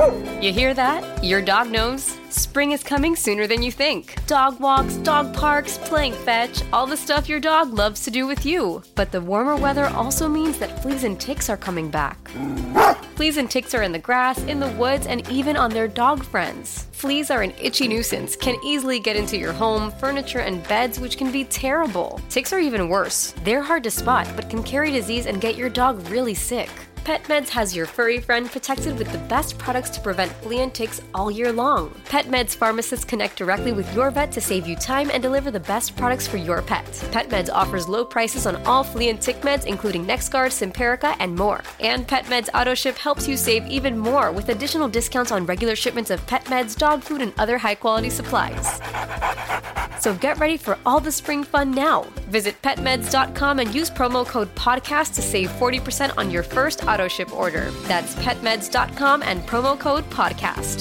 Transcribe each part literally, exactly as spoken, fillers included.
You hear that? Your dog knows. Spring is coming sooner than you think. Dog walks, dog parks, playing fetch, all the stuff your dog loves to do with you. But the warmer weather also means that fleas and ticks are coming back. Fleas and ticks are in the grass, in the woods, and even on their dog friends. Fleas are an itchy nuisance, can easily get into your home, furniture, and beds, which can be terrible. Ticks are even worse. They're hard to spot, but can carry disease and get your dog really sick. PetMeds has your furry friend protected with the best products to prevent flea and ticks all year long. PetMeds pharmacists connect directly with your vet to save you time and deliver the best products for your pet. PetMeds offers low prices on all flea and tick meds, including NexGard, Simparica, and more. And PetMeds AutoShip helps you save even more with additional discounts on regular shipments of pet meds, dog food, and other high-quality supplies. So get ready for all the spring fun now. Visit pet meds dot com and use promo code podcast to save forty percent on your first auto ship order. That's pet meds dot com and promo code podcast.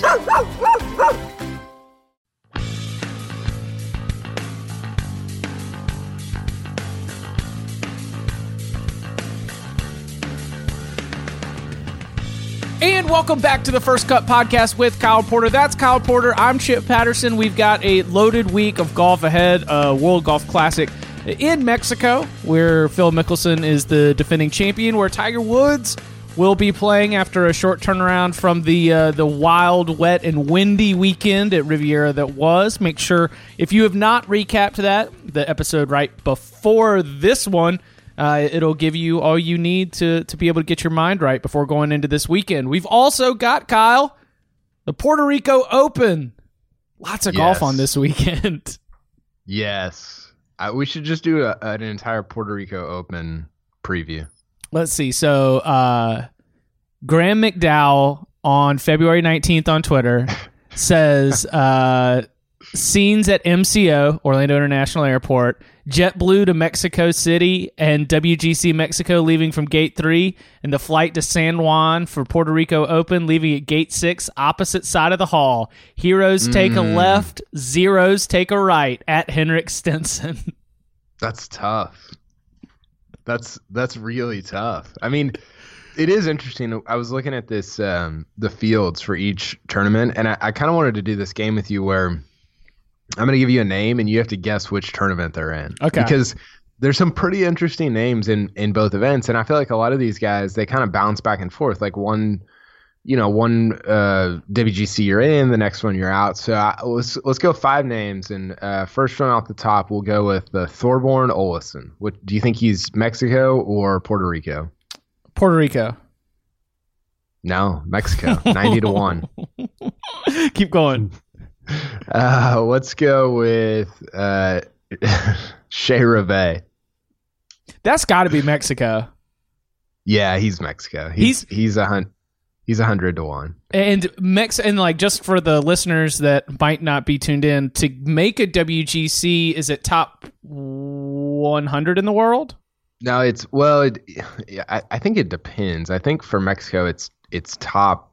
And welcome back to the First Cut Podcast with Kyle Porter. That's Kyle Porter. I'm Chip Patterson. We've got a loaded week of golf ahead. Uh, World Golf Classic in Mexico, where Phil Mickelson is the defending champion, where Tiger Woods will be playing after a short turnaround from the uh, the wild, wet, and windy weekend at Riviera that was. Make sure, if you have not recapped that, the episode right before this one, Uh, it'll give you all you need to, to be able to get your mind right before going into this weekend. We've also got, Kyle, the Puerto Rico Open. Lots of yes. golf on this weekend. Yes. I, we should just do a, an entire Puerto Rico Open preview. Let's see. So, uh, Graham McDowell on February nineteenth on Twitter says, uh, scenes at M C O, Orlando International Airport, JetBlue to Mexico City, and W G C Mexico leaving from Gate three, and the flight to San Juan for Puerto Rico Open leaving at Gate six, opposite side of the hall. Heroes take mm. a left, zeros take a right, at Henrik Stenson. That's tough. That's that's really tough. I mean, it is interesting. I was looking at this, um, the fields for each tournament, and I, I kind of wanted to do this game with you where I'm going to give you a name, and you have to guess which tournament they're in. Okay. Because there's some pretty interesting names in, in both events, and I feel like a lot of these guys, they kind of bounce back and forth. Like one, you know, one uh, W G C you're in, the next one you're out. So I, let's let's go five names, and uh, first one off the top, we'll go with the Thorborn Olesen. What do you think, he's Mexico or Puerto Rico? Puerto Rico. No, Mexico. ninety to one. Keep going. Uh, let's go with uh, Shea Reve. That's got to be Mexico. Yeah, he's Mexico. He's he's, he's a hun- he's a hundred to one. And Mex and like just for the listeners that might not be tuned in, to make a W G C, is it top one hundred in the world? No, it's well. It, I, I think it depends. I think for Mexico, it's it's top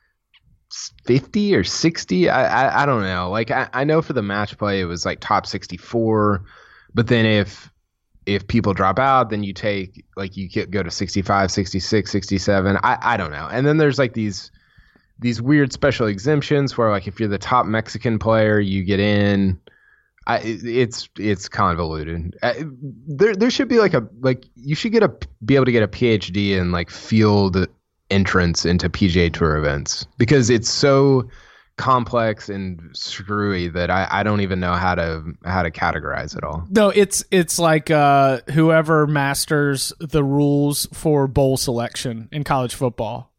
fifty or sixty. I, I I don't know. Like I, I know for the match play it was like top sixty-four, but then if if people drop out, then you take like you get, go to sixty-five, sixty-six, sixty-seven. I I don't know. And then there's like these these weird special exemptions where like if you're the top Mexican player, you get in. I it's it's convoluted. Uh, there there should be like a like you should get a be able to get a P H D in like field entrance into P G A Tour events, because it's so complex and screwy that I, I don't even know how to how to categorize it all. No, it's it's like uh, whoever masters the rules for bowl selection in college football.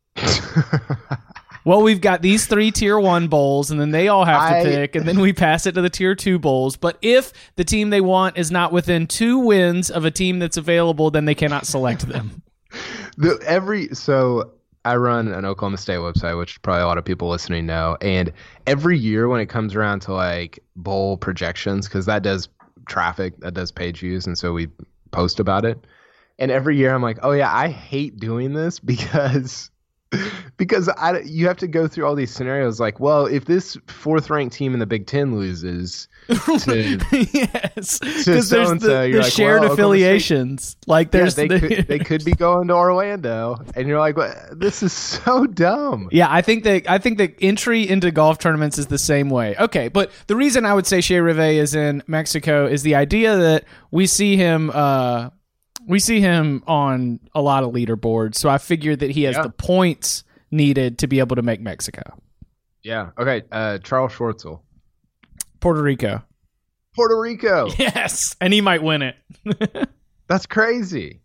Well, we've got these three tier one bowls, and then they all have to I, pick, and then we pass it to the tier two bowls. But if the team they want is not within two wins of a team that's available, then they cannot select them. The, every so I run an Oklahoma State website, which probably a lot of people listening know, and every year when it comes around to like bowl projections, because that does traffic, that does page views, and so we post about it. And every year I'm like, oh yeah, I hate doing this because because I, you have to go through all these scenarios like, well, if this fourth ranked team in the Big Ten loses to, yes, to because there's the, the like, shared well, affiliations. Like there's yeah, they, the, could, they could be going to Orlando, and you're like, well, this is so dumb. Yeah, I think that I think that entry into golf tournaments is the same way. Okay, but the reason I would say Shea Rivet is in Mexico is the idea that we see him uh, we see him on a lot of leaderboards, so I figured that he has yeah. the points needed to be able to make Mexico. Yeah. Okay. Uh, Charles Schwartzel, Puerto Rico. Puerto Rico. Yes, and he might win it. That's crazy.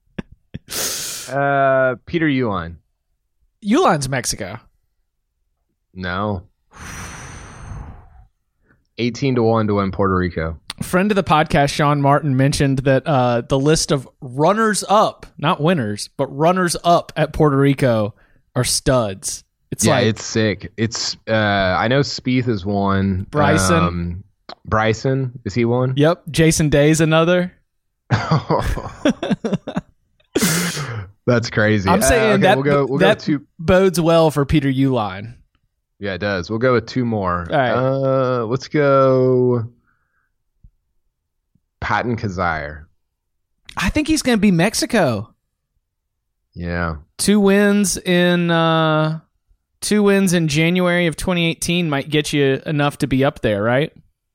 Uh, Peter Uihlein. Uline's Mexico. No. eighteen to one to win Puerto Rico. Friend of the podcast, Sean Martin, mentioned that uh, the list of runners up, not winners, but runners up at Puerto Rico are studs. It's yeah, like it's sick. It's uh, I know Spieth is one. Bryson. Um, Bryson, is he one? Yep. Jason Day's another. That's crazy. I'm saying uh, okay, that, we'll go, we'll that go two. bodes well for Peter Uihlein. Yeah, it does. We'll go with two more. All right. Uh, let's go Patton Kizzire. I think he's going to be Mexico. Yeah. Two wins in uh, two wins in January of twenty eighteen might get you enough to be up there, right?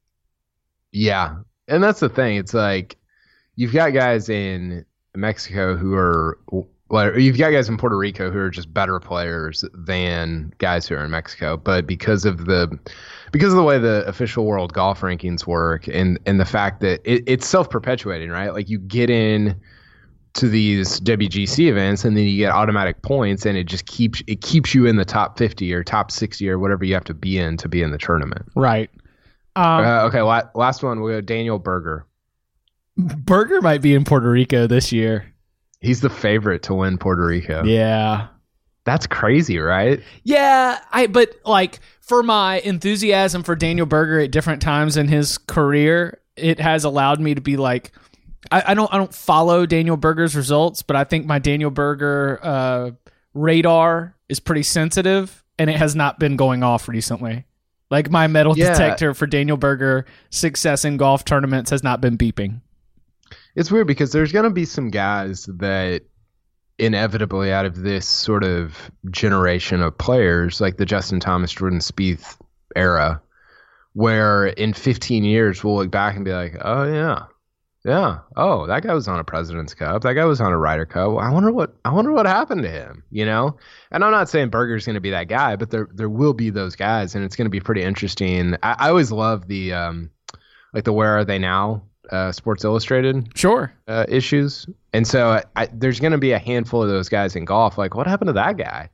Yeah. And that's the thing. It's like you've got guys in Mexico who are well, you've got guys in Puerto Rico who are just better players than guys who are in Mexico. But because of the because of the way the official world golf rankings work and, and the fact that it, it's self-perpetuating, right? Like you get in to these W G C events and then you get automatic points and it just keeps it keeps you in the top fifty or top sixty or whatever you have to be in to be in the tournament. Right. Um, uh, okay, la- last one, we'll go Daniel Berger. Berger might be in Puerto Rico this year. He's the favorite to win Puerto Rico. Yeah. That's crazy, right? Yeah, I but like for my enthusiasm for Daniel Berger at different times in his career, it has allowed me to be like I, I don't I don't follow Daniel Berger's results, but I think my Daniel Berger uh, radar is pretty sensitive and it has not been going off recently. Like my metal yeah. detector for Daniel Berger success in golf tournaments has not been beeping. It's weird because there's going to be some guys that inevitably out of this sort of generation of players, like the Justin Thomas, Jordan Spieth era, where in fifteen years we'll look back and be like, oh yeah, yeah, oh that guy was on a President's Cup, that guy was on a Ryder Cup. I wonder what I wonder what happened to him, you know? And I'm not saying Berger's going to be that guy, but there there will be those guys, and it's going to be pretty interesting. I, I always love the um, like the Where Are They Now? Uh, Sports Illustrated sure uh, issues, and so I, I, there's going to be a handful of those guys in golf. Like, what happened to that guy?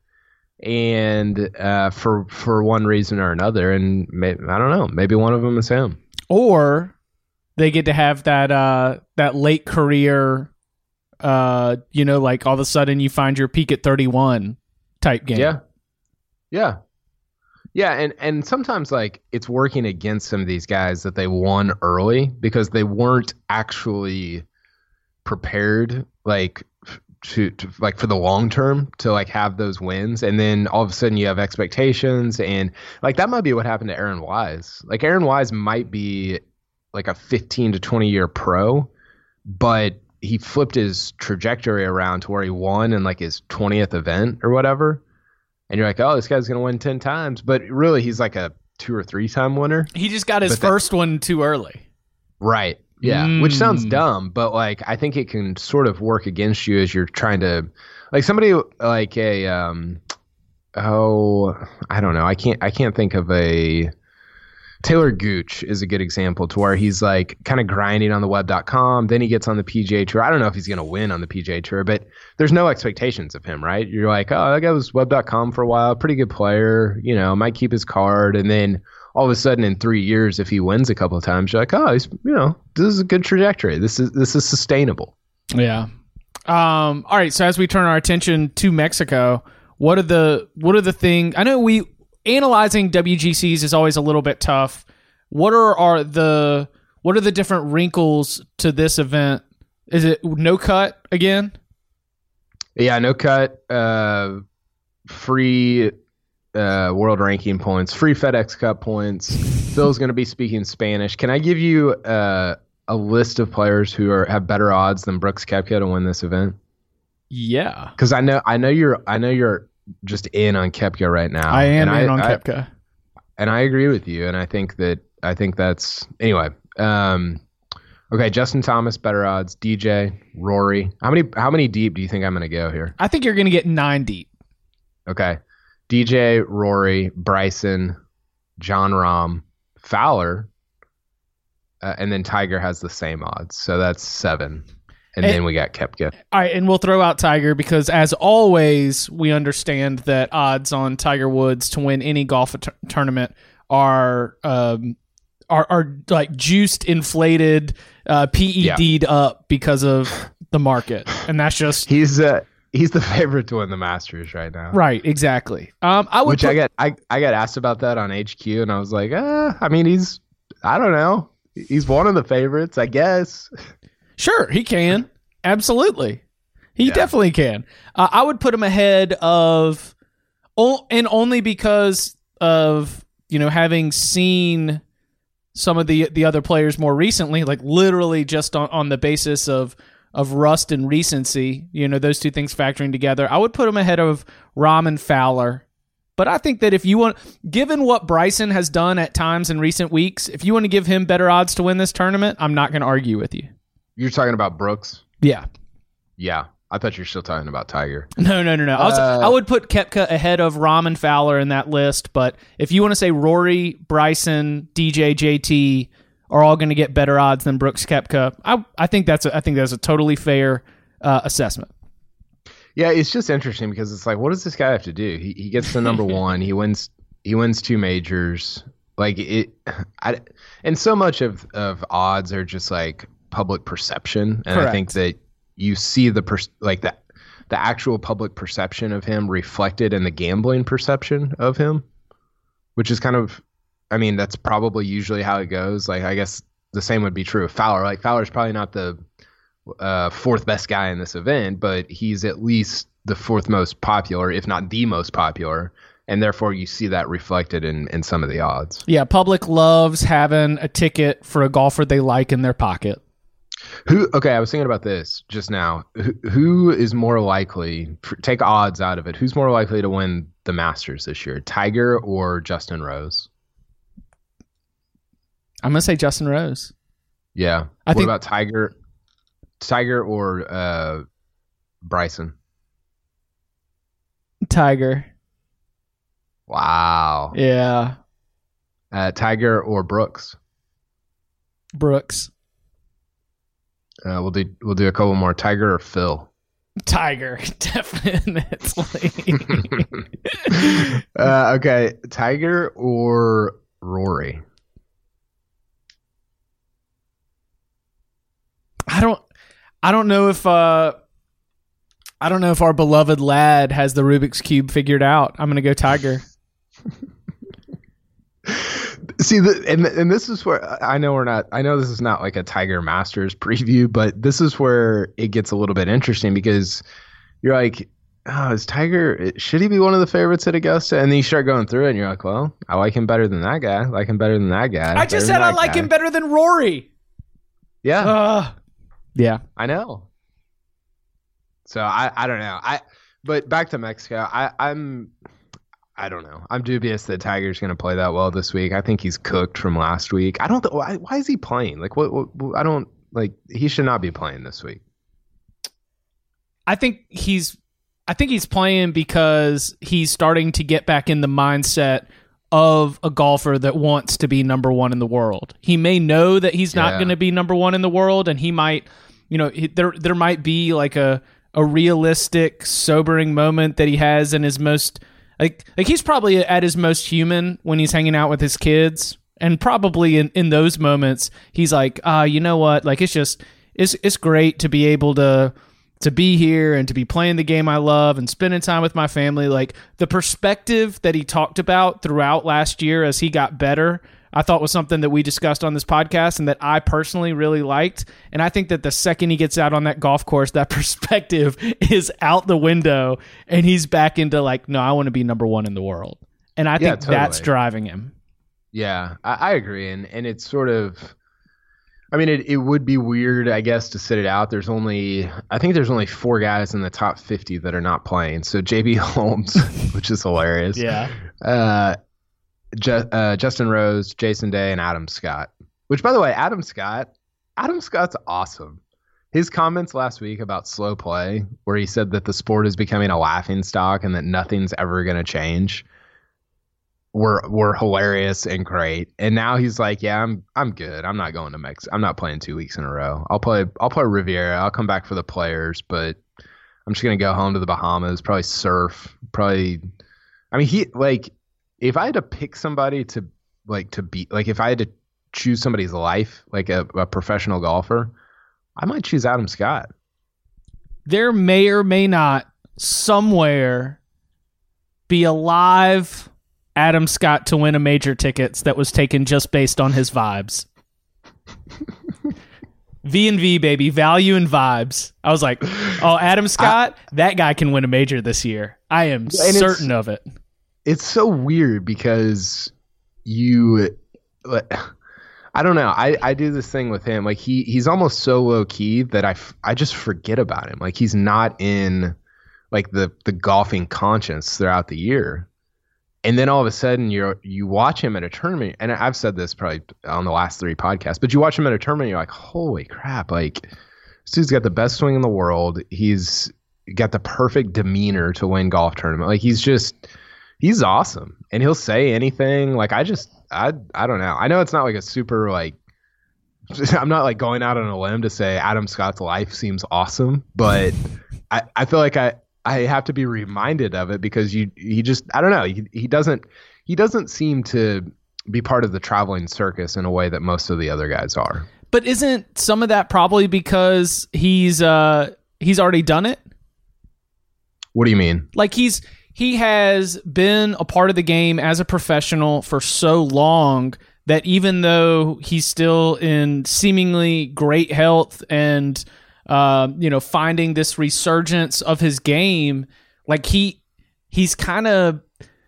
And uh, for for one reason or another, and may, I don't know, maybe one of them is him. Or they get to have that uh, that late career, uh, you know, like all of a sudden you find your peak at thirty-one type game. Yeah, yeah. Yeah, and, and sometimes like it's working against some of these guys that they won early because they weren't actually prepared like to, to like for the long term to like have those wins, and then all of a sudden you have expectations, and like that might be what happened to Aaron Wise. Like Aaron Wise might be like a fifteen to twenty year pro, but he flipped his trajectory around to where he won in like his twentieth event or whatever. And you're like, oh, this guy's going to win ten times. But really, he's like a two or three time winner. He just got his but first that, one too early. Right. Yeah. Mm. Which sounds dumb. But like, I think it can sort of work against you as you're trying to, like somebody like a, um, oh, I don't know. I can't, I can't think of a, Taylor Gooch is a good example to where he's like kind of grinding on the web dot com. Then he gets on the P G A Tour. I don't know if he's going to win on the P G A Tour, but there's no expectations of him, right? You're like, oh, that guy was web dot com for a while. Pretty good player, you know, might keep his card. And then all of a sudden in three years, if he wins a couple of times, you're like, oh, he's, you know, this is a good trajectory. This is, this is sustainable. Yeah. Um, all right. So as we turn our attention to Mexico, what are the, what are the things, I know we, analyzing W G Cs is always a little bit tough. What are, are the what are the different wrinkles to this event? Is it no cut again? Yeah, no cut. Uh, free uh, world ranking points, free FedEx Cup points. Phil's going to be speaking Spanish. Can I give you uh, a list of players who are have better odds than Brooks Koepka to win this event? Yeah, because I know I know you're I know you're just in on Koepka right now. I am and in I, on I, Koepka, and I agree with you. And I think that I think that's anyway. Um, okay, Justin Thomas better odds. D J, Rory. How many how many deep do you think I'm going to go here? I think you're going to get nine deep. Okay, D J, Rory, Bryson, Jon Rahm, Fowler, uh, and then Tiger has the same odds. So that's seven. And, and then we got Koepka. All right, and we'll throw out Tiger because, as always, we understand that odds on Tiger Woods to win any golf t- tournament are um, are are like juiced, inflated, uh, P E D'd yeah. up because of the market, and that's just he's uh, he's the favorite to win the Masters right now. Right, exactly. Um, I would which put, I got I I got asked about that on H Q, and I was like, uh, I mean, he's I don't know, he's one of the favorites, I guess. Sure, he can. Absolutely. He yeah. definitely can. Uh, I would put him ahead of, and only because of, you know, having seen some of the the other players more recently, like literally just on, on the basis of, of rust and recency, you know, those two things factoring together. I would put him ahead of Rahm and Fowler. But I think that if you want, given what Bryson has done at times in recent weeks, if you want to give him better odds to win this tournament, I'm not going to argue with you. You're talking about Brooks? Yeah. Yeah. I thought you were still talking about Tiger. No, no, no, no. I, was, uh, I would put Koepka ahead of Rahm and Fowler in that list, but if you want to say Rory, Bryson, D J, J T are all going to get better odds than Brooks Koepka, I, I think that's a, I think that's a totally fair uh, assessment. Yeah, it's just interesting because it's like, what does this guy have to do? He he gets to number one. He wins. He wins two majors. Like it, I, and so much of of odds are just like public perception, and Correct. I think that you see the per, like the the actual public perception of him reflected in the gambling perception of him, which is kind of, I mean, that's probably usually how it goes. Like, I guess the same would be true of Fowler. Like, Fowler's probably not the uh, fourth best guy in this event, but he's at least the fourth most popular, if not the most popular. And therefore, you see that reflected in, in some of the odds. Yeah, public loves having a ticket for a golfer they like in their pocket. Who? Okay, I was thinking about this just now. Who, who is more likely, take odds out of it, who's more likely to win the Masters this year, Tiger or Justin Rose? I'm going to say Justin Rose. Yeah. I what think, about Tiger, Tiger or uh, Bryson? Tiger. Wow. Yeah. Uh, Tiger or Brooks? Brooks. Uh, we'll do we'll do a couple more. Tiger or Phil? Tiger, definitely. uh, okay, Tiger or Rory? I don't. I don't know if. Uh, I don't know if our beloved lad has the Rubik's Cube figured out. I'm going to go Tiger. See, the, and and this is where I know we're not. I know this is not like a Tiger Masters preview, but this is where it gets a little bit interesting because you're like, oh, is Tiger? Should he be one of the favorites at Augusta? And then you start going through it, and you're like, well, I like him better than that guy. I like him better than that guy. I just said I like guy. him better than Rory. Yeah, uh, yeah, I know. So I, I don't know. I but back to Mexico. I, I'm. I don't know. I'm dubious that Tiger's going to play that well this week. I think he's cooked from last week. I don't. Th- why, why is he playing? Like, what, what? I don't like. He should not be playing this week. I think he's. I think he's playing because he's starting to get back in the mindset of a golfer that wants to be number one in the world. He may know that he's not yeah. going to be number one in the world, and he might, you know, he, there there might be like a a realistic, sobering moment that he has in his most. Like, like he's probably at his most human when he's hanging out with his kids, and probably in, in those moments he's like, ah, uh, you know what? Like, it's just it's it's great to be able to to be here and to be playing the game I love and spending time with my family. Like, the perspective that he talked about throughout last year as he got better, I thought was something that we discussed on this podcast and that I personally really liked. And I think that the second he gets out on that golf course, that perspective is out the window and he's back into like, no, I want to be number one in the world. And I think yeah, totally. That's driving him. Yeah, I, I agree. And, and it's sort of, I mean, it, it would be weird, I guess, to sit it out. There's only, I think there's only four guys in the top fifty that are not playing. So J B Holmes, which is hilarious. Yeah. Uh, Ju- uh, Justin Rose, Jason Day, and Adam Scott. Which, by the way, Adam Scott, Adam Scott's awesome. His comments last week about slow play, where he said that the sport is becoming a laughing stock and that nothing's ever going to change, were were hilarious and great. And now he's like, "Yeah, I'm I'm good. I'm not going to Mexico. I'm not playing two weeks in a row. I'll play I'll play Riviera. I'll come back for the players, but I'm just gonna go home to the Bahamas. Probably surf. Probably. I mean, he like." If I had to pick somebody to like to be like if I had to choose somebody's life, like a, a professional golfer, I might choose Adam Scott. There may or may not somewhere be a live Adam Scott to win a major tickets that was taken just based on his vibes. V and V, baby, value and vibes. I was like, oh, Adam Scott, I, that guy can win a major this year. I am certain of it. It's so weird because you, I don't know. I, I do this thing with him. Like he he's almost so low key that I, I just forget about him. Like he's not in like the, the golfing conscience throughout the year. And then all of a sudden you're, you watch him at a tournament. And I've said this probably on the last three podcasts, but you watch him at a tournament, you're like, holy crap. Like this dude's got the best swing in the world. He's got the perfect demeanor to win golf tournament. Like he's just, he's awesome, and he'll say anything. Like I just, I, I don't know. I know it's not like a super like. I'm not like going out on a limb to say Adam Scott's life seems awesome, but I, I feel like I, I have to be reminded of it because you, he just, I don't know. He, he doesn't, he doesn't seem to be part of the traveling circus in a way that most of the other guys are. But isn't some of that probably because he's, uh, he's already done it? What do you mean? Like he's. He has been a part of the game as a professional for so long that even though he's still in seemingly great health and, uh, you know, finding this resurgence of his game, like he, he's kind of,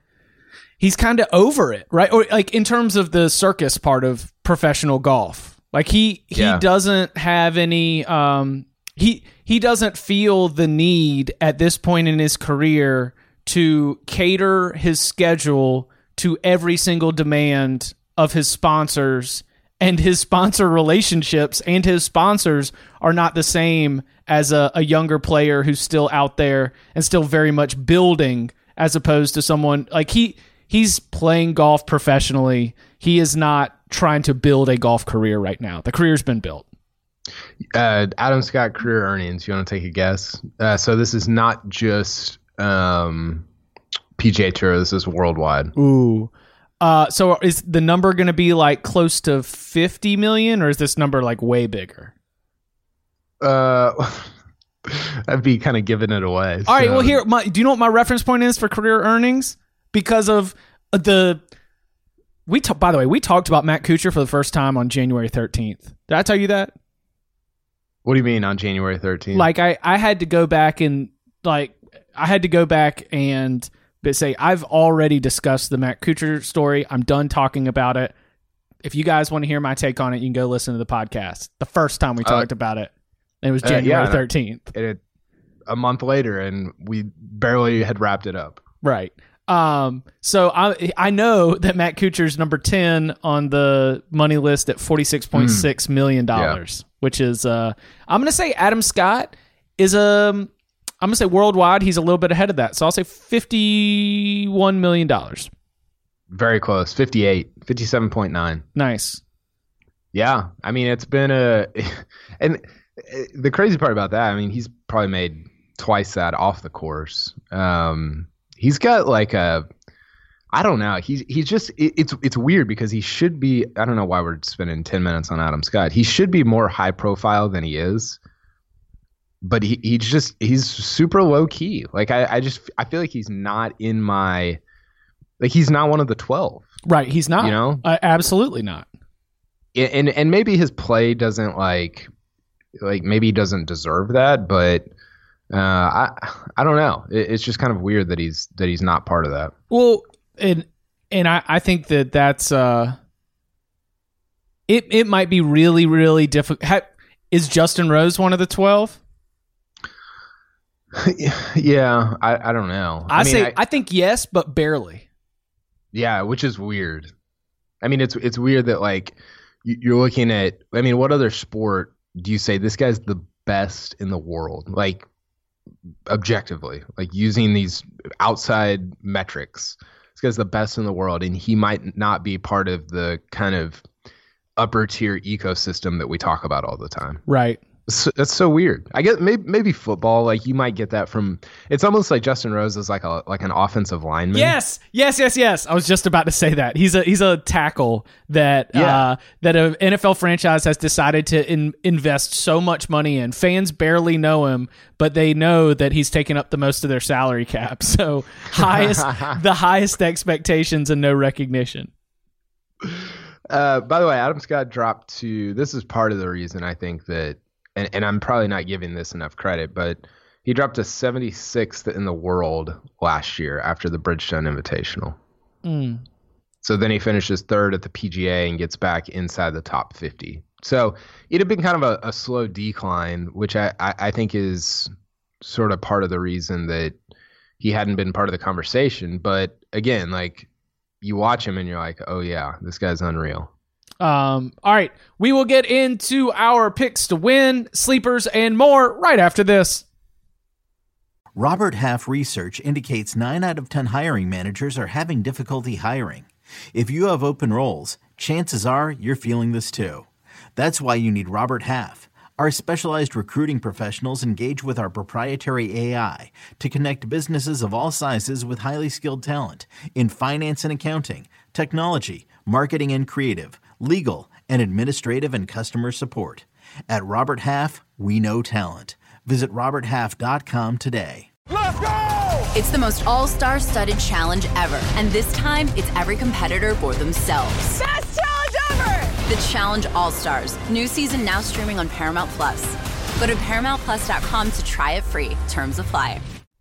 he's kind of over it, right? Or like in terms of the circus part of professional golf, like he, he yeah. doesn't have any, um, he, he doesn't feel the need at this point in his career to cater his schedule to every single demand of his sponsors, and his sponsor relationships and his sponsors are not the same as a, a younger player who's still out there and still very much building, as opposed to someone like he he's playing golf professionally. He is not trying to build a golf career right now. The career's been built. Uh, Adam Scott career earnings. You want to take a guess? Uh, so this is not just Um, P G A Tour. This is worldwide. Ooh. Uh, so is the number going to be like close to fifty million, or is this number like way bigger? Uh, I'd be kind of giving it away. All so. right. Well, here, my, do you know what my reference point is for career earnings? Because of the, we t- by the way, we talked about Matt Kuchar for the first time on January thirteenth. Did I tell you that? What do you mean on January thirteenth? Like I, I had to go back and like, I had to go back and say, I've already discussed the Matt Kuchar story. I'm done talking about it. If you guys want to hear my take on it, you can go listen to the podcast. The first time we talked uh, about it, it was January uh, yeah, thirteenth. It, a month later, and we barely had wrapped it up. Right. Um, so I I know that Matt Kuchar's number ten on the money list at forty-six point six mm. million dollars, yeah. which is, uh, I'm going to say Adam Scott is a, um, I'm going to say worldwide, he's a little bit ahead of that. So I'll say fifty-one million dollars. Very close. fifty-eight, fifty-seven point nine. Nice. Yeah. I mean, it's been a, and the crazy part about that, I mean, he's probably made twice that off the course. Um, he's got like a, I don't know. He's he's just it, it's it's weird because he should be. I don't know why we're spending ten minutes on Adam Scott. He should be more high profile than he is. But he he's just he's super low key. Like I, I just I feel like he's not in my Like, he's not one of the twelve. Right, he's not. You know? Uh, absolutely not. And and maybe his play doesn't, like, like maybe he doesn't deserve that, but uh, I I don't know. It, it's just kind of weird that he's that he's not part of that. Well, and and I, I think that that's uh, it. It might be really really difficult. Is Justin Rose one of the twelve? Yeah, I, I don't know. I, I mean, say I, I think yes, but barely. Yeah, which is weird. I mean, it's it's weird that, like, you're looking at. I mean, what other sport do you say this guy's the best in the world? Like, objectively, like using these outside metrics, this guy's the best in the world, and he might not be part of the kind of upper tier ecosystem that we talk about all the time. Right. So, that's so weird. I guess maybe maybe football, like you might get that from. It's almost like Justin Rose is like a like an offensive lineman. Yes, yes, yes, yes. I was just about to say that he's a he's a tackle that yeah. uh, that an N F L franchise has decided to in, invest so much money in. Fans barely know him, but they know that he's taken up the most of their salary cap. So highest the highest expectations and no recognition. Uh, by the way, Adam Scott dropped to. This is part of the reason I think that. And, and I'm probably not giving this enough credit, but he dropped to seventy-sixth in the world last year after the Bridgestone Invitational. Mm. So then he finishes third at the P G A and gets back inside the top fifty. So it had been kind of a, a slow decline, which I, I, I think is sort of part of the reason that he hadn't been part of the conversation. But again, like, you watch him and you're like, oh yeah, this guy's unreal. Um, all right, we will get into our picks to win, sleepers, and more right after this. Robert Half research indicates nine out of ten hiring managers are having difficulty hiring. If you have open roles, chances are you're feeling this too. That's why you need Robert Half. Our specialized recruiting professionals engage with our proprietary A I to connect businesses of all sizes with highly skilled talent in finance and accounting, technology, marketing and creative, legal, and administrative and customer support. At Robert Half, we know talent. Visit robert half dot com today. Let's go! It's the most all-star studded challenge ever. And this time, it's every competitor for themselves. Best challenge ever! The Challenge All-Stars. New season now streaming on Paramount Plus. Go to paramount plus dot com to try it free. Terms apply.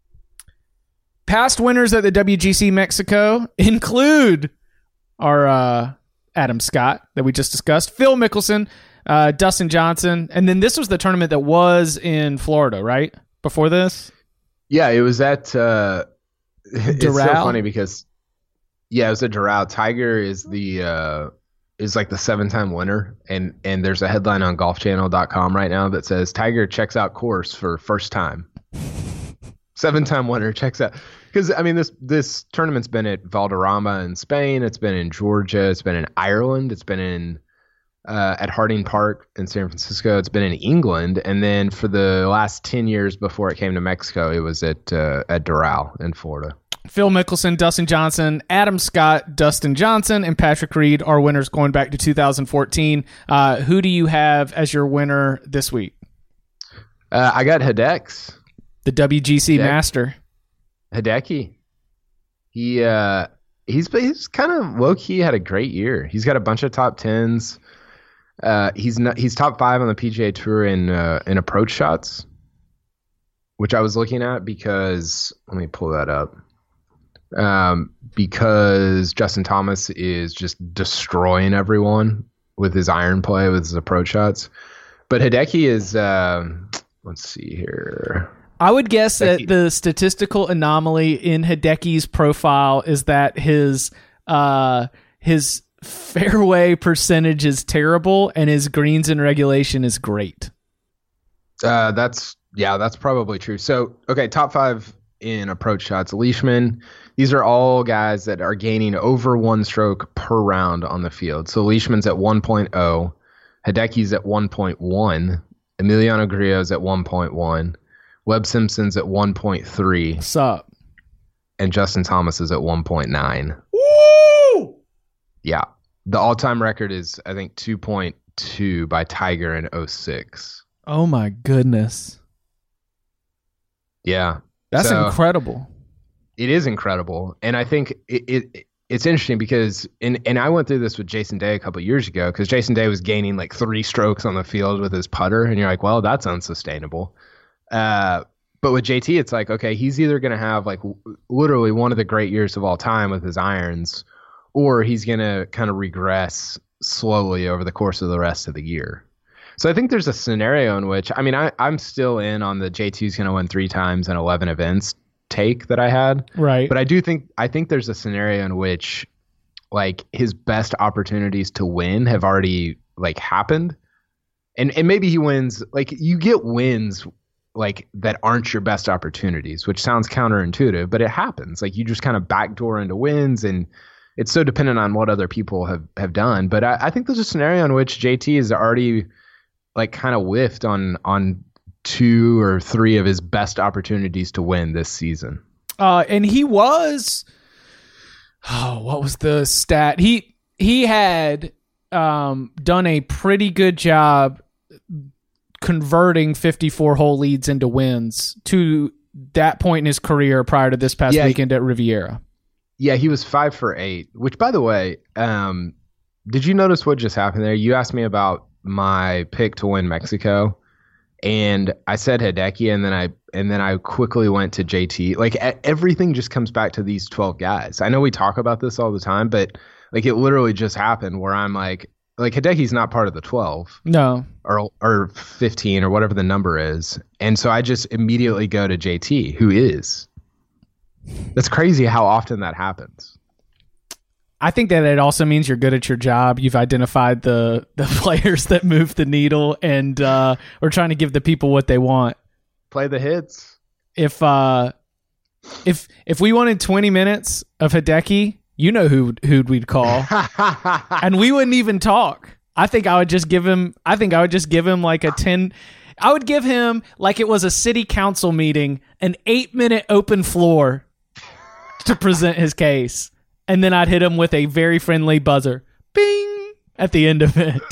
Past winners at the W G C Mexico include our uh, Adam Scott that we just discussed, Phil Mickelson, uh, Dustin Johnson, and then this was the tournament that was in Florida, right? Before this? Yeah, it was at uh, it's so Doral? funny because yeah, it was at Doral. Tiger is the uh, is like the seven-time winner, and and there's a headline on golf channel dot com right now that says Tiger checks out course for first time. Seven-time winner checks out. Because, I mean, this this tournament's been at Valderrama in Spain. It's been in Georgia. It's been in Ireland. It's been in uh, at Harding Park in San Francisco. It's been in England. And then for the last ten years before it came to Mexico, it was at uh, at Doral in Florida. Phil Mickelson, Dustin Johnson, Adam Scott, Dustin Johnson, and Patrick Reed are winners going back to two thousand fourteen. Uh, who do you have as your winner this week? Uh, I got Hideki. The W G C Hideki. Master. Hideki. He uh, he's he's kind of low key had a great year. He's got a bunch of top tens. Uh, he's not he's top five on the P G A Tour in uh, in approach shots, which I was looking at because let me pull that up. Um, because Justin Thomas is just destroying everyone with his iron play, with his approach shots. But Hideki is uh, let's see here. I would guess that the statistical anomaly in Hideki's profile is that his uh, his fairway percentage is terrible and his greens in regulation is great. Uh, that's yeah, that's probably true. So, okay, top five in approach shots. Leishman, these are all guys that are gaining over one stroke per round on the field. So Leishman's at one point oh, Hideki's at one point one, Emiliano Grillo's at one point one. Webb Simpson's at one point three. What's up? And Justin Thomas is at one point nine. Woo! Yeah. The all-time record is, I think, two point two by Tiger in oh six. Oh, my goodness. Yeah. That's so, incredible. It is incredible. And I think it, it it's interesting because and and I went through this with Jason Day a couple of years ago because Jason Day was gaining like three strokes on the field with his putter, and you're like, well, that's unsustainable. Uh, but with J T, it's like, okay, he's either going to have like w- literally one of the great years of all time with his irons, or he's going to kind of regress slowly over the course of the rest of the year. So I think there's a scenario in which, I mean, I, I'm still in on the J T's going to win three times in eleven events take that I had. Right. But I do think, I think there's a scenario in which like his best opportunities to win have already like happened. And, and maybe he wins, like you get wins like that aren't your best opportunities, which sounds counterintuitive, but it happens. Like you just kind of backdoor into wins, and it's so dependent on what other people have, have done. But I, I think there's a scenario in which J T is already like kind of whiffed on on two or three of his best opportunities to win this season. Uh, and he was, oh, what was the stat? He he had um, done a pretty good job converting fifty-four hole leads into wins to that point in his career prior to this past Yeah, weekend at Riviera. Yeah, he was five for eight, which, by the way, um, did you notice what just happened there? You asked me about my pick to win Mexico, and I said Hideki, and then I and then I quickly went to J T. Like e- everything just comes back to these twelve guys. I know we talk about this all the time, but like it literally just happened where I'm like, like Hideki's not part of the twelve, No. or or fifteen or whatever the number is, and so I just immediately go to J T, who is. That's crazy how often that happens. I think that it also means you're good at your job. You've identified the the players that move the needle, and uh, we're trying to give the people what they want. Play the hits. If uh, if if we wanted twenty minutes of Hideki, you know who who'd we'd call, and we wouldn't even talk. I think I would just give him. I think I would just give him like a ten. I would give him like it was a city council meeting, an eight minute open floor to present his case. And then I'd hit him with a very friendly buzzer, bing, at the end of it.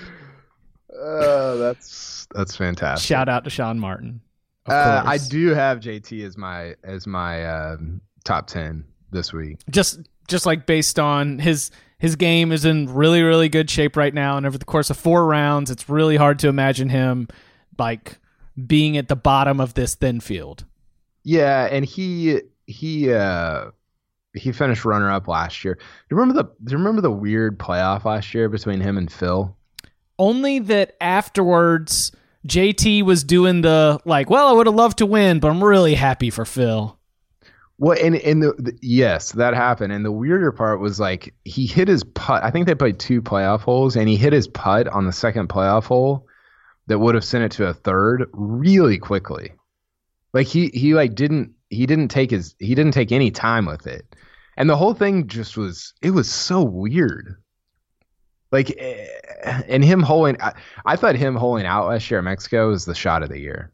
Uh, that's that's fantastic. Shout out to Sean Martin. Of Uh, I course. do have J T as my as my um, top ten this week. Just just like based on his his game is in really really good shape right now, and over the course of four rounds, it's really hard to imagine him like being at the bottom of this thin field. Yeah, and he he uh, he finished runner up last year. Do you remember the Do you remember the weird playoff last year between him and Phil? Only that afterwards, J T was doing the like, well, I would have loved to win, but I'm really happy for Phil. Well, and and the, the yes, that happened. And the weirder part was like he hit his putt. I think they played two playoff holes, and he hit his putt on the second playoff hole that would have sent it to a third really quickly. Like he he like didn't he didn't take his he didn't take any time with it, and the whole thing just was it was so weird. Like, and him holding, I, I thought him holding out last year at Mexico was the shot of the year.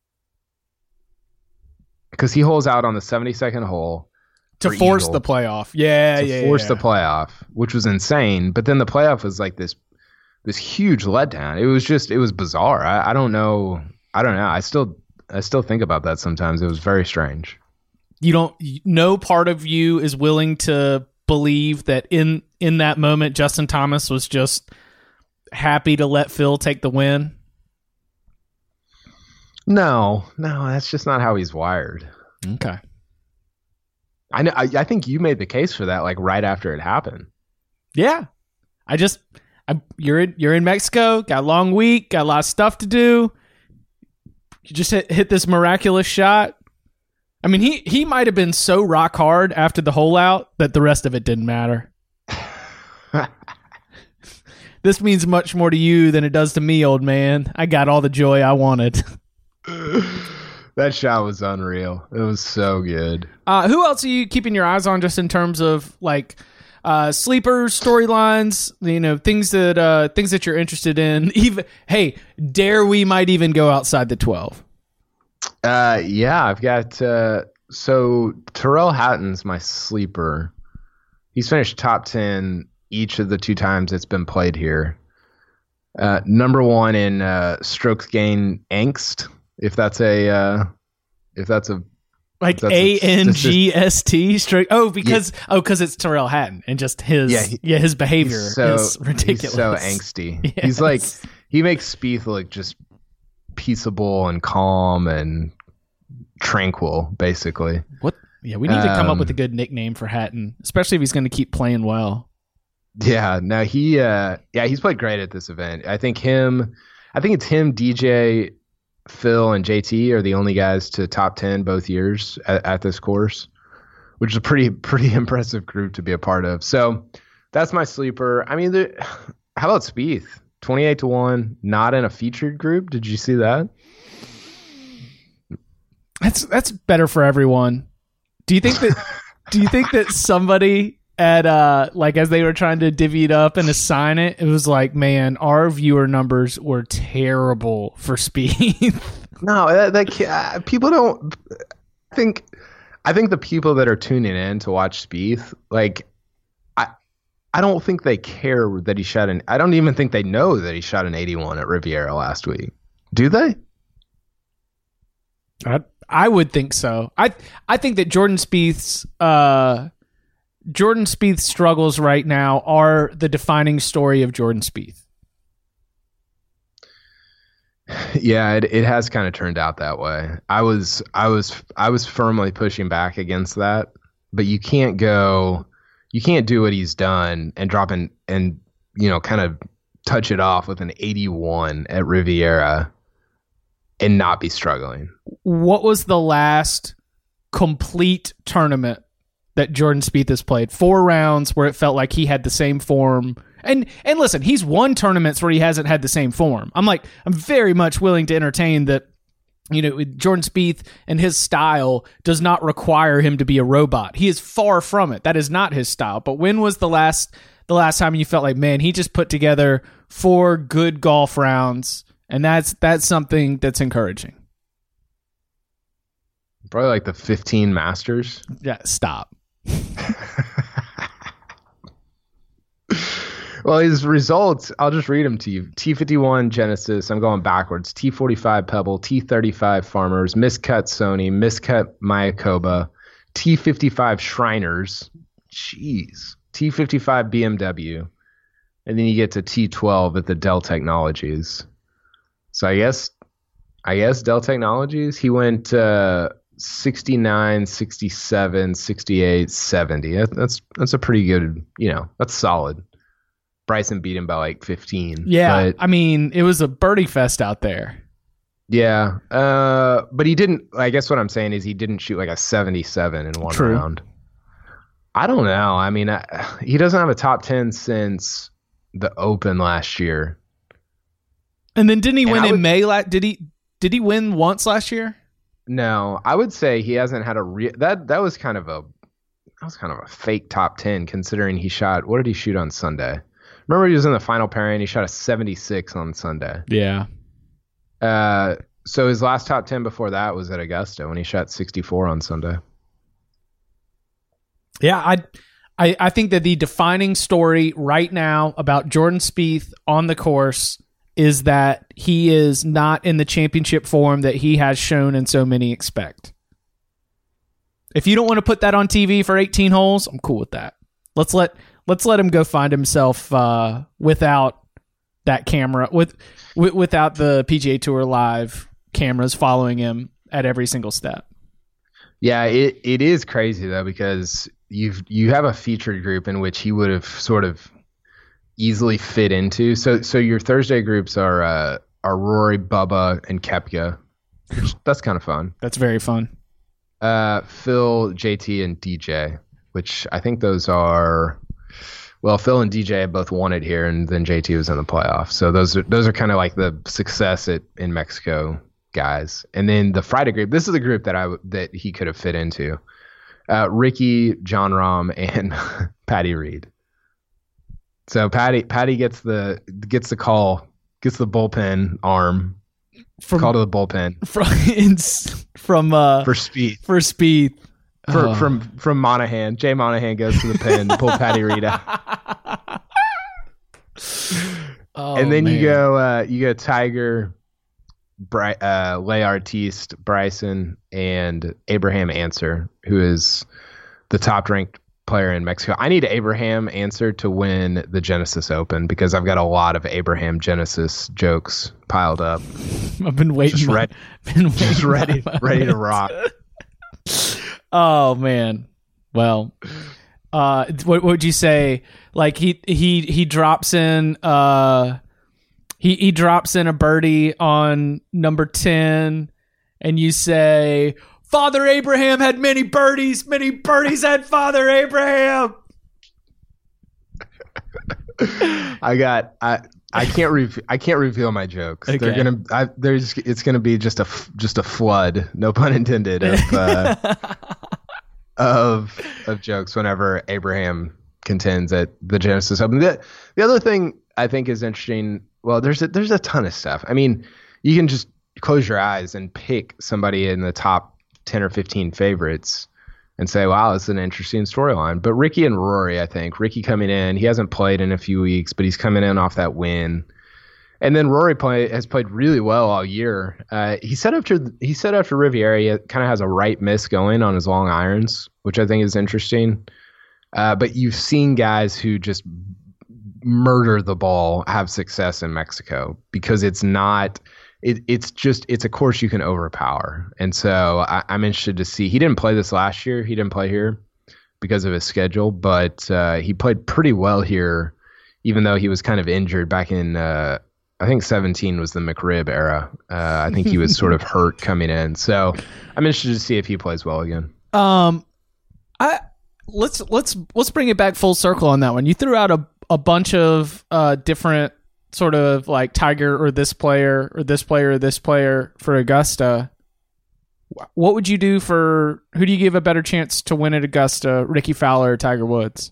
Because he holds out on the seventy-second hole. To for force eagle, the playoff. Yeah, to yeah, force yeah. the playoff, which was insane. But then the playoff was like this this huge letdown. It was just, it was bizarre. I, I don't know. I don't know. I still, I still think about that sometimes. It was very strange. You don't, no part of you is willing to believe that in in that moment Justin Thomas was just happy to let Phil take the win? No, no, that's just not how he's wired. Okay. I know. I, I think you made the case for that, like right after it happened. Yeah. I just I, you're in you're in Mexico, got a long week, got a lot of stuff to do. You just hit hit this miraculous shot. I mean, he he might have been so rock hard after the hole out that the rest of it didn't matter. This means much more to you than it does to me, old man. I got all the joy I wanted. That shot was unreal. It was so good. Uh, who else are you keeping your eyes on just in terms of like uh, sleepers, storylines, you know, things that uh, things that you're interested in? Even hey, dare we might even go outside the twelve? Uh, yeah, I've got uh, so Terrell Hatton's my sleeper. He's finished top ten each of the two times it's been played here. Uh, number one in uh, strokes gain angst, if that's a uh, if that's a Like A N G S T straight. Oh, because yeah. oh, because it's Tyrrell Hatton and just his yeah, he, yeah his behavior so, is ridiculous. He's so angsty. Yes. He's like he makes Spieth look just peaceable and calm and tranquil, basically. What? Yeah, we need um, to come up with a good nickname for Hatton, especially if he's going to keep playing well. Yeah, no, he uh, yeah he's played great at this event. I think him, I think it's him, D J. Phil and J T are the only guys to top ten both years at, at this course, which is a pretty pretty impressive group to be a part of. So that's my sleeper. I mean, the, how about Spieth? twenty-eight to one, not in a featured group. Did you see that? That's that's better for everyone. Do you think that do you think that somebody at uh like as they were trying to divvy it up and assign it, it was like, man, our viewer numbers were terrible for Spieth. No, that, that uh, people don't I think. I think the people that are tuning in to watch Spieth, like, I, I don't think they care that he shot an. I don't even think they know that he shot an eighty-one at Riviera last week. Do they? I I would think so. I I think that Jordan Spieth's uh. Jordan Spieth's struggles right now are the defining story of Jordan Spieth. Yeah, it, it has kind of turned out that way. I was I was I was firmly pushing back against that, but you can't go you can't do what he's done and drop in and you know kind of touch it off with an eighty-one at Riviera and not be struggling. What was the last complete tournament that Jordan Spieth has played? Four rounds where it felt like he had the same form. And and listen, he's won tournaments where he hasn't had the same form. I'm like, I'm very much willing to entertain that, you know, Jordan Spieth and his style does not require him to be a robot. He is far from it. That is not his style. But when was the last the last time you felt like, man, he just put together four good golf rounds, and that's that's something that's encouraging. Probably like the fifteen Masters. Yeah, stop. Well, his results, I'll just read them to you. T fifty-one Genesis, I'm going backwards. T forty-five Pebble, T thirty-five Farmers, miscut Sony, miscut Mayakoba, T fifty-five Shriners, jeez, T fifty-five B M W, and then you get to T twelve at the Dell Technologies. So I guess, I guess Dell Technologies, he went uh, sixty-nine, sixty-seven, sixty-eight, seventy. That's that's a pretty good, you know, that's solid. Bryson beat him by like fifteen. Yeah, but, I mean, it was a birdie fest out there. Yeah, uh, but he didn't, I guess what I'm saying is he didn't shoot like a seventy-seven in one True. round. I don't know. I mean, I, he doesn't have a top ten since the Open last year. And then didn't he and win I in would, May? La- did he Did he win once last year? No, I would say he hasn't had a real, that, that was kind of a, that was kind of a fake top ten considering he shot, what did he shoot on Sunday? Remember he was in the final pairing. He shot a seventy-six on Sunday. Yeah. Uh, so his last top ten before that was at Augusta when he shot sixty-four on Sunday. Yeah, I, I, I think that the defining story right now about Jordan Spieth on the course is that he is not in the championship form that he has shown and so many expect. If you don't want to put that on T V for eighteen holes, I'm cool with that. Let's let let's let him go find himself uh, without that camera, with, with without the P G A Tour Live cameras following him at every single step. Yeah, it, it is crazy though, because you've you have a featured group in which he would have sort of easily fit into. So so your Thursday groups are uh, are Rory, Bubba, and Koepka. Which, that's kind of fun. That's very fun. Uh, Phil, J T, and D J, which I think those are, well, Phil and D J both won it here, and then J T was in the playoffs. So those are those are kind of like the success at in Mexico guys. And then the Friday group, this is the group that I that he could have fit into. Uh, Ricky, John Rahm, and Patty Reed. So Patty Patty gets the gets the call, gets the bullpen arm. From, call to the bullpen from in, from uh, for Spieth for Spieth for, oh. from from Monahan. Jay Monahan goes to the pen to pull Patty Reed out. Oh, and then man. you go uh, you go Tiger, Bry, uh, Ley Artiste, Bryson, and Abraham Answer, who is the top-ranked player in Mexico. I need Abraham Answer to win the Genesis Open because I've got a lot of Abraham Genesis jokes piled up. I've been waiting. Just, my, ready, been waiting just ready, ready to rock. Oh man. Well, uh, what, what would you say? Like he he he drops in. Uh, he he drops in a birdie on number ten, and you say, Father Abraham had many birdies. Many birdies had Father Abraham. I got I I can't re- I can't reveal my jokes. Okay. They're gonna I, there's it's gonna be just a just a flood, no pun intended, of uh, of of jokes whenever Abraham contends at the Genesis Open. The, the other thing I think is interesting. Well, there's a, there's a ton of stuff. I mean, you can just close your eyes and pick somebody in the top ten or fifteen favorites and say, wow, it's an interesting storyline. But Ricky and Rory, I think. Ricky coming in, he hasn't played in a few weeks, but he's coming in off that win. And then Rory play, has played really well all year. Uh, he said after he said after Riviera, he kind of has a right miss going on his long irons, which I think is interesting. Uh, but you've seen guys who just murder the ball have success in Mexico because it's not it, it's just it's a course you can overpower. And so I, I'm interested to see. He didn't play this last year. He didn't play here because of his schedule, but uh, he played pretty well here, even though he was kind of injured back in uh, I think seventeen was the McRib era. Uh, I think he was sort of hurt coming in. So I'm interested to see if he plays well again. Um, I let's let's let's bring it back full circle on that one. You threw out a a bunch of uh, different sort of like Tiger or this player or this player or this player for Augusta. What would you do for who do you give a better chance to win at Augusta, Ricky Fowler or Tiger Woods?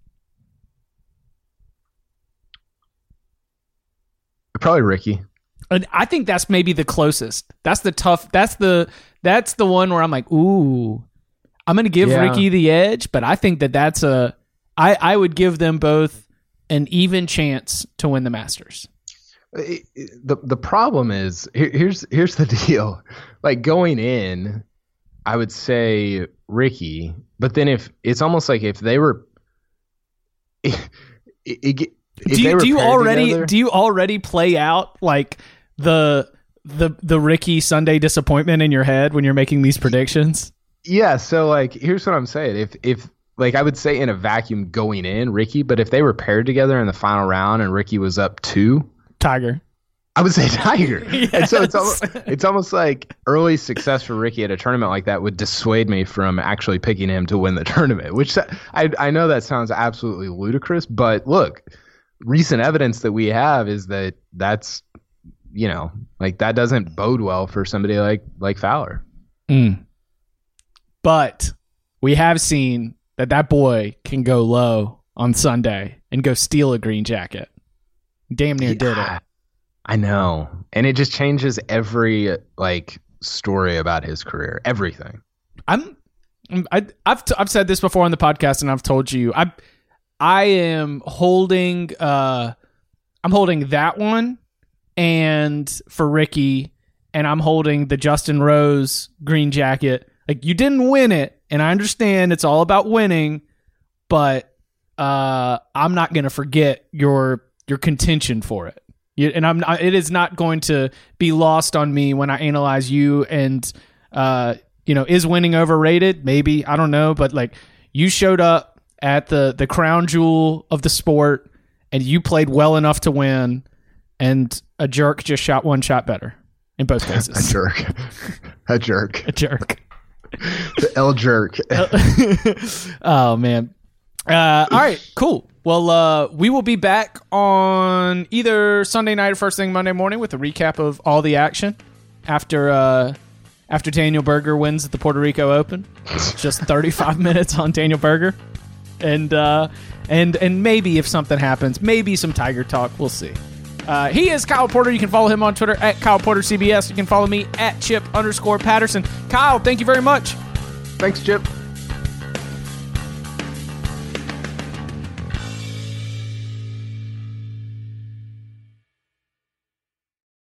Probably Ricky. And I think that's maybe the closest. That's the tough. That's the that's the one where I'm like, ooh, I'm going to give Yeah. Ricky the edge, but I think that that's a. I I would give them both an even chance to win the Masters. It, it, the the problem is here, here's here's the deal. Like going in, I would say Ricky, but then if it's almost like if they were, if, if do you, do you already together, do you already play out like the the the Ricky Sunday disappointment in your head when you're making these predictions? Yeah. So like, here's what I'm saying. If if like I would say in a vacuum going in, Ricky, but if they were paired together in the final round and Ricky was up two, Tiger. I would say Tiger. Yes. And so it's almost, it's almost like early success for Ricky at a tournament like that would dissuade me from actually picking him to win the tournament, which I I know that sounds absolutely ludicrous, but look, recent evidence that we have is that that's, you know, like that doesn't bode well for somebody like, like Fowler. Mm. But we have seen that that boy can go low on Sunday and go steal a green jacket. Damn near yeah, did it. I know. And it just changes every like story about his career. Everything. I'm I I've t- I've said this before on the podcast and I've told you. I I am holding uh I'm holding that one and for Ricky, and I'm holding the Justin Rose green jacket. Like, you didn't win it, and I understand it's all about winning, but uh, I'm not going to forget your your contention for it. You, and I'm it is not going to be lost on me when I analyze you. And uh, you know, is winning overrated? Maybe, I don't know, but like, you showed up at the the crown jewel of the sport, and you played well enough to win. And a jerk just shot one shot better in both cases. a jerk, a jerk, a jerk. The L jerk. Oh man. Uh, all right, cool. Well, uh, we will be back on either Sunday night or first thing Monday morning with a recap of all the action after uh, after Daniel Berger wins at the Puerto Rico Open. It's just thirty-five minutes on Daniel Berger, and uh, and and maybe if something happens, maybe some Tiger talk. We'll see. Uh, he is Kyle Porter. You can follow him on Twitter at Kyle Porter C B S. You can follow me at Chip underscore Patterson. Kyle, thank you very much. Thanks, Chip.